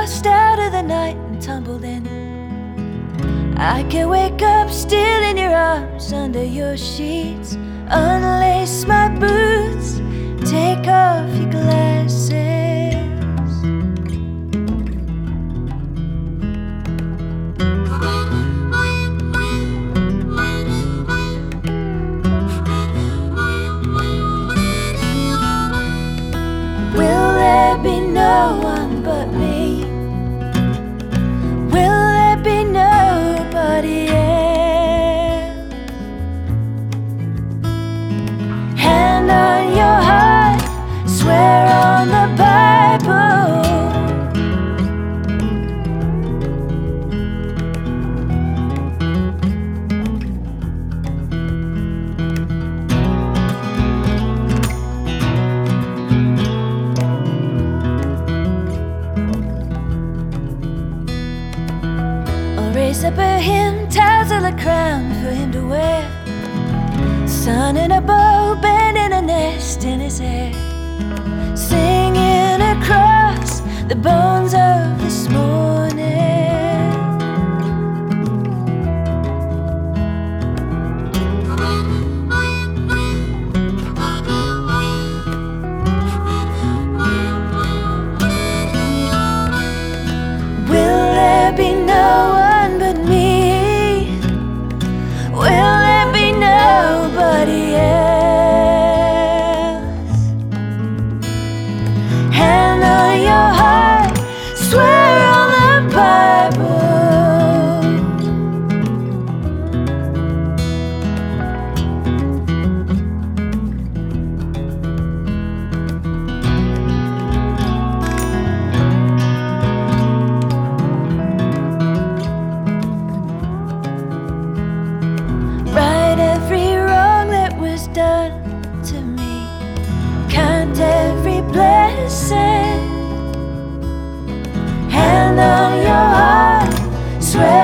bust out of the night and tumbled in. I can wake up still in your arms, under your sheets. Unlace my boots, take off your glasses. Will there be no one but me? Will there be nobody else? Hand on your heart, swear on the Bible. Raise up a hymn, tassel a crown for him to wear. Sun in a bow, bending a nest in his hair. Singing across the bones of this morning. Will there be no one but me? Will there be nobody else? Hand on your heart, swear on the Bible. Right every wrong that was done to me. Count every blessing. Hand on your heart, swear